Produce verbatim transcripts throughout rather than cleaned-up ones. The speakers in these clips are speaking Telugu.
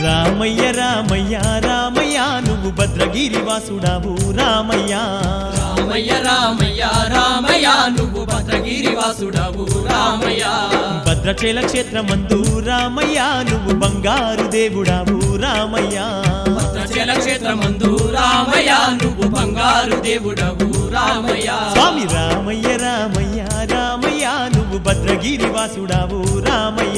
రామయ్య రామయ్య రామయ్య నువ్వు భద్రగిరి వాసుడావు రామయ్య రామయ్య రామయ్య రామయ్య నువ్వు భద్రగిరి వాసుడావు రామయ్య భద్రచల క్షేత్రమందు రామయ్య నువ్వు బంగారు దేవుడావు రామయ్య భద్రచల క్షేత్రమందు రామయ్య నువ్వు బంగారు దేవుడవు రామయ్య స్వామి రామయ్య రామయ్య రామయ్య నువ్వు భద్రగిరి వాసుడావు రామయ్య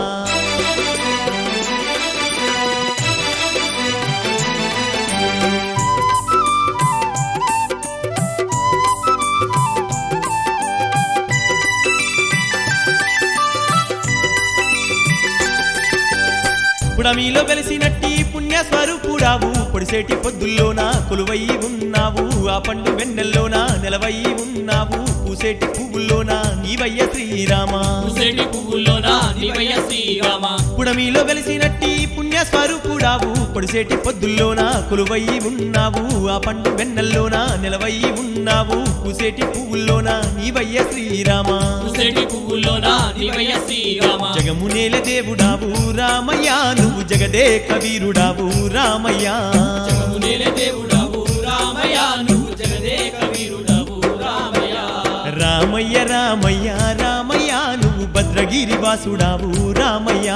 పుడమిలో వెలిసినట్టి పుణ్య స్వరూపుడావు పొడిసేటి పొద్దుల్లోన కొలువై ఉన్నావు ఆ పండు వెన్నెల్లోన నెలవై ఉన్నావు పూసేటి పువ్వుల్లోన నీవయ్య శ్రీరామ పూసేటి పువ్వుల్లోన నీవయ్య శ్రీరామ పుడమిలో వెలిసినట్టి పుణ్య స్వరూపుడావు పొడిసేటి పొద్దుల్లోన కొలువై ఉన్నావు ఆ పండు వెన్నెల్లోన నెలవై ఉన్నావు పూసేటి పువ్వుల్లోన నీవయ్య శ్రీరామ పూసేటి పువ్వుల్లోన నీవయ్య శ్రీరామ జగమునేల దేవుడావు రామయ్య నువ్వు జగదేక వీరుడావు రామయ్య జగమునేల దేవుడావు రామయ్య నువ్వు జగదేక వీరుడావు రామయ్య రామయ్య రామయ్య రామయ్య నువ్వు భద్రగిరి వాసుడావు రామయ్య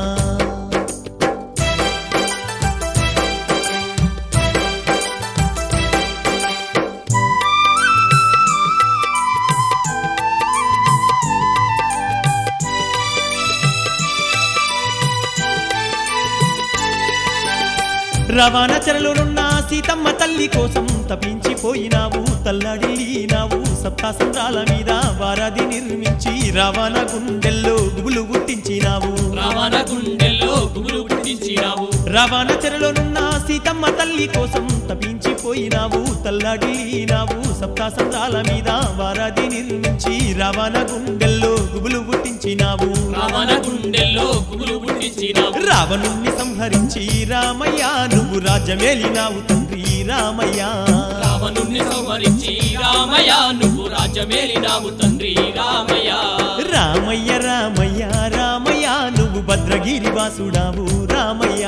రవాణా చెరలోనున్న సీతమ్మ తల్లి కోసం తపించిపోయినావు తల్లాడిల్లినావు సప్తాసంద్రాల మీద వారాది నిర్మించి రావణ గుండెల్లో గుబులు గుట్టించినావు రావణ గుండెల్లో గుబులు గుట్టించినావు రవాణ చెరలోనున్న సీతమ్మ తల్లి కోసం తపించిపోయినావు తల్లాడిల్లినావు సప్తాసంద్రాల మీద వారాది నిర్మించి రావణ గుండెల్లో గుబులు గుట్టించినావు రావణ గుండెల్లో గుబులు గుట్టించినావు రావణుణ్ణి సంహరించి రామయ్య నువ్వు రాజ్యమేలినావు తండ్రి రామయ్య రావణుణ్ణి సంహరించి రామయ్య నువ్వు రాజ్యమేలినావు తండ్రి రామయ్య రామయ్య రామయ్య రామయ్య నువ్వు భద్రగిరి వాసుడావు రామయ్య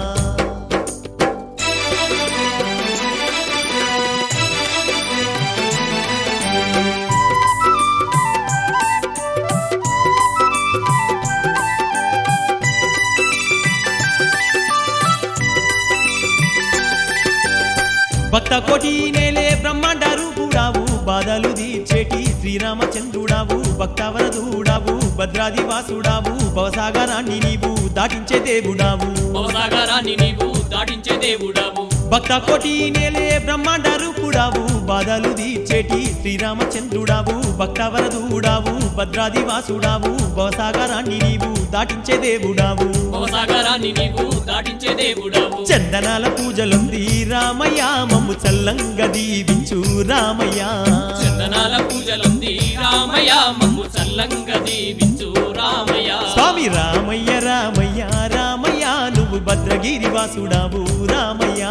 భక్త కోటి నేలే బ్రహ్మాండ రూపుడావు బాధలు తీర్చేటి శ్రీరామచంద్రుడావు భక్తవరదుడావు భద్రాది వాసుడావు భవసాగరాన్ని నీవు దాటించే దేవుడావు భవసాగరాన్ని నీవు దాటించే దేవుడావు భక్త కోటి నేలే బ్రహ్మాండ రూపుడావు బాధలు తీర్చేటి శ్రీరామచంద్రుడావు భక్తవరదుడావు భద్రాది వాసుడావు భవసాగరాన్ని నీవు దాటించే దేవుడావు భవసాగరాన్ని నీవు దాటించే దేవుడావు చందనాల పూజలుంది రామయ్య మమ్ము చల్లంగా దీవించు రామయ్య చందనాల పూజలుంది రామయ్య మమ్ము చల్లంగా దీవించు రామయ్య స్వామి రామయ్య రామయ్య రామయ్య నువ్వు భద్రగిరి వాసుడావు రామయ్య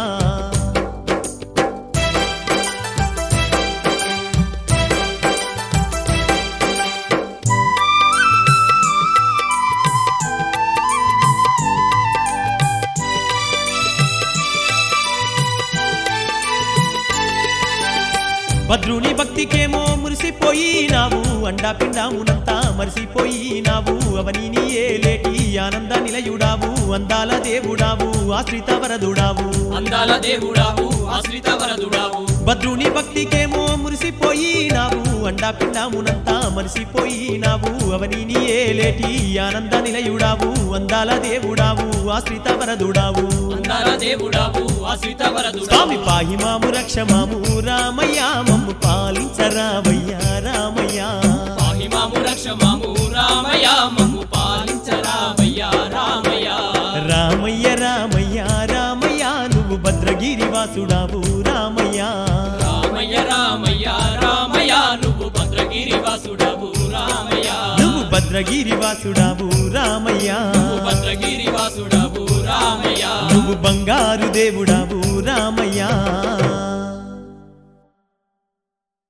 భద్రుని భక్తికేమో మురిసిపోయినావు అండా పిండామునంతా మరిసిపోయినావు అవని ఏలేటి ఆనంద నిలయుడావు అందాల దేవుడావు ఆశ్రిత వరదుడావు అందాల దేవుడావు ఆశ్రిత వరదుడావు భద్రుని భక్తికేమో మురిసిపోయినావు అండా పిండామునంతా మరిసిపోయినావు అవని ఏలేటి ఆనంద నిలయుడావు అందాల దేవుడావు ఆశ్రిత వరదుడావు అందాల దేవుడావు ఆశ్రిత వరదుడావు స్వామి పాహిమాము రక్షమాము రామయ్య మమ్ము పాలించరామయ్య రామయ్య పాహిమాము రక్షమాము రామయ్య మమ్ము పాలించరామయ్య రామయ్య రామయ్య రామయ్య రామయ్య నువ్వు భద్రగిరి వాసుడావు రామయ్య రామయ్య రామయ్య రామయ్య నువ్వు భద్రగిరి వాసుడావు రామయ్య నువ్వు భద్రగిరి వాసుడావు రామయ్య నువ్వు భద్రగిరి వాసుడావు రామయ్య నువ్వు బంగారు దేవుడావు రామయ్య